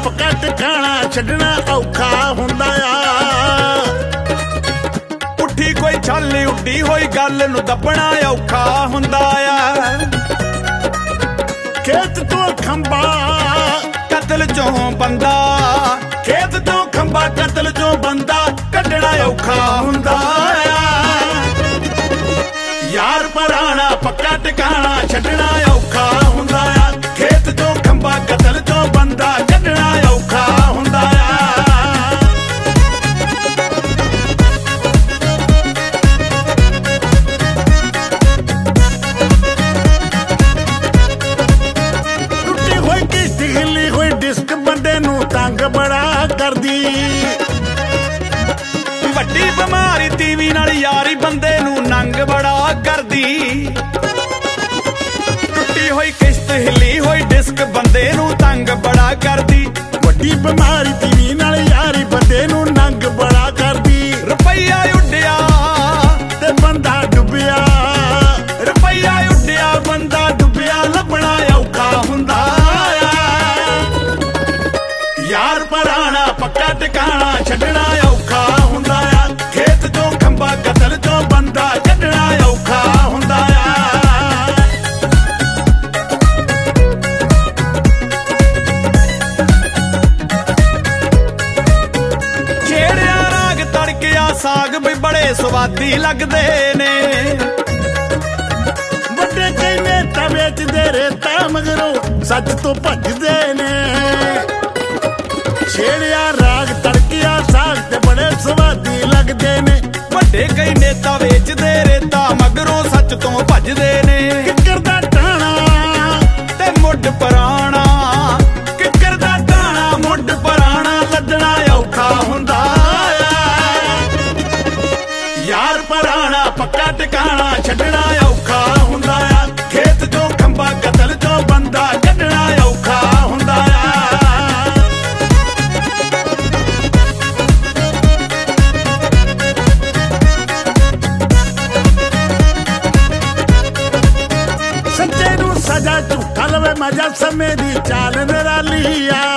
ਪੱਕਾ ਟਿਕਾਣਾ ਛੱਡਣਾ ਔਖਾ ਹੁੰਦਾ ਆ। ਉੱਠੀ ਕੋਈ ਛੱਲ ਉੱਡੀ ਹੋਈ ਗੱਲ ਨੂੰ ਦੱਬਣਾ ਔਖਾ ਹੁੰਦਾ ਆ। ਖੇਤ ਤੋਂ ਖੰਭਾ ਕਤਲ ਚੋਂ ਬੰਦਾ, ਖੇਤ ਤੋਂ ਖੰਭਾ ਕਤਲ ਚੋਂ ਬੰਦਾ ਕੱਢਣਾ ਔਖਾ ਹੁੰਦਾ ਆ। ਯਾਰ ਪੁਰਾਣਾ ਪੱਕਾ ਟਿਕਾਣਾ ਛੱਡਣਾ ਔਖਾ ਹੁੰਦਾ ਆ। ਖੇਤ ਤੋਂ ਖੰਭਾ ਕਤਲ ਚੋਂ ਬੰਦਾ ਕੱਢਣਾ ਔਖਾ ਹੁੰਦਾ ਆ। ਟੁੱਟੀ ਹੋਈ ਕਿਸ਼ਤੀ ਹਿੱਲੀ ਹੋਈ ਡਿਸਕ ਬੰਦੇ ਨੂੰ ਤੰਗ ਬੜਾ ਕਰਦੀ। ਵੱਡੀ ਬਿਮਾਰੀ ਟੀਵੀ ਨਾਲ ਯਾਰੀ ਬੰਦੇ ਨੂੰ ਨੰਗ ਬੜਾ ਕਰਦੀ। ਟੁੱਟੀ ਹੋਈ ਕਿਸ਼ਤ ਹਿੱਲੀ ਹੋਈ ਡਿਸਕ ਬੰਦੇ ਨੂੰ ਤੰਗ ਬੜਾ ਕਰਦੀ। ਵੱਡੀ ਬਿਮਾਰੀ ਟੀਵੀ ਨਾਲ ਯਾਰੀ ਬੰਦੇ ਨੂੰ ਨੰਗ ਬੜਾ ਕਰਦੀ। ਰੁਪਈਆ ਉੱਡਿਆ ਤੇ ਬੰਦਾ ਡੁੱਬਿਆ, ਰੁਪਈਆ ਉੱਡਿਆ ਬੰਦਾ ਡੁੱਬਿਆ ਲੱਭਣਾ ਔਖਾ ਹੁੰਦਾ ਆ। ਯਾਰ ਪੁਰਾਣਾ ਪੱਕਾ ਟਿਕਾਣਾ ਛੱਡਣਾ ਔਖਾ ਹੁੰਦਾ ਆ। ਖੇਤ ਤੋਂ ਖੰਭਾ ਕਤਲ ਤੋਂ ਬੰਦਾ ਕੱਢਣਾ ਔਖਾ ਹੁੰਦਾ ਆ। ਛੇੜਿਆ ਰਾਗ ਤੜਕਿਆ ਸਾਗ ਵੀ ਬੜੇ ਸਵਾਦੀ ਲੱਗਦੇ ਨੇ। ਵੱਡੇ ਕਈ ਨੇਤਾ ਵੇਚਦੇ ਰੇਤਾ ਮਗਰੋਂ ਸੱਚ ਤੋਂ ਭੱਜਦੇ ਨੇ। ਛੇੜਿਆ ਰਾਗ ਤੜਕਿਆ ਸਾਗ ਤੇ ਬੜੇ ਸਵਾਦੀ ਲੱਗਦੇ ਨੇ। ਵੱਡੇ ਕਈ ਨੇਤਾ ਵੇਚਦੇ ਰੇਤਾ ਮਗਰੋਂ ਸੱਚ ਤੋਂ ਭੱਜਦੇ ਨੇ। ਕਿੱਕਰ ਦਾ ਟਾਣਾ ਤੇ ਮੁੱਢ ਪੁਰਾਣਾ, ਕਿੱਕਰ ਦਾ ਟਾਣਾ ਮੁੱਢ ਪੁਰਾਣਾ ਲੱਦਣਾ ਔਖਾ ਹੁੰਦਾ ਆ। ਯਾਰ ਪੁਰਾਣਾ ਪੱਕਾ ਟਿਕਾਣਾ ਛੱਡਣਾ ਔਖਾ ਹੁੰਦਾ ਆ। ਖੇਤ ਤੋਂ ਖੰਭਾ ਕਤਲ ਤੋਂ ਬੰਦਾ ਕੱਢਣਾ ਔਖਾ ਹੁੰਦਾ ਆ। ਸੱਚੇ ਨੂੰ ਸਜ਼ਾ ਝੂਠਾ ਲਵੇ ਮਜ਼ਾ ਸਮੇਂ ਦੀ ਚਾਲ ਨਿਰਾਲੀ ਆ।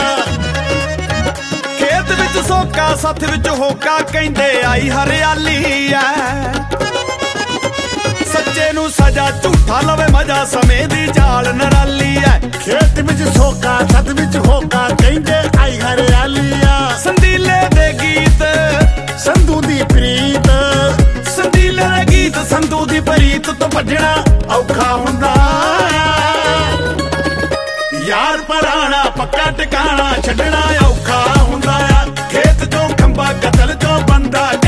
ਖੇਤ ਵਿੱਚ ਸੋਕਾ ਸੱਥ ਵਿੱਚ ਹੋਕਾ ਕਹਿੰਦੇ ਆਈ ਹਰਿਆਲੀ ਐ। ਸੱਚੇ ਨੂੰ ਸਜ਼ਾ ਝੂਠਾ ਲਵੇ ਮਜ਼ਾ ਸਮੇਂ ਦੀ ਚਾਲ ਨਿਰਾਲੀ ਐ। ਖੇਤ ਵਿੱਚ ਸੋਕਾ ਸੱਤ ਵਿੱਚ ਹੋਕਾ ਕਹਿੰਦੇ ਆਈ ਹਰਿਆਲੀ ਆ। ਸੰਦੀਲੇ ਦੇ ਗੀਤ ਸੰਧੂ ਦੀ ਪ੍ਰੀਤ, ਸੰਦੀਲੇ ਦੇ ਗੀਤ ਸੰਧੂ ਦੀ ਪ੍ਰੀਤ ਤੋਂ ਭੱਜਣਾ ਔਖਾ ਹੁੰਦਾ ਆ। ਯਾਰ ਪੁਰਾਣਾ ਪੱਕਾ ਟਿਕਾਣਾ ਛੱਡਣਾ ਔਖਾ ਹੁੰਦਾ ਆ। ਖੇਤ ਤੋਂ ਖੰਭਾ ਕਤਲ ਤੋਂ ਬੰਦਾ